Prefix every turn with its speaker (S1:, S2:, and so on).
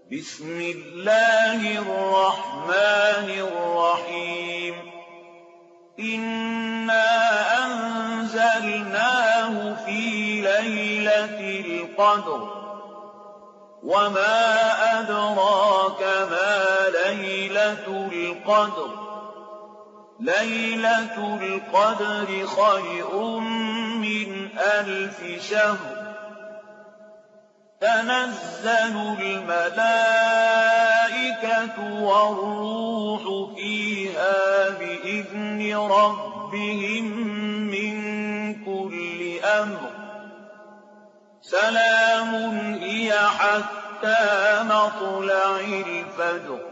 S1: بسم الله الرحمن الرحيم إنا أنزلناه في ليلة القدر وما أدراك ما ليلة القدر ليلة القدر خير من 1000 شهر تنزل الملائكة والروح فيها بإذن ربهم من كل أمر سلام هي حتى مطلع الفجر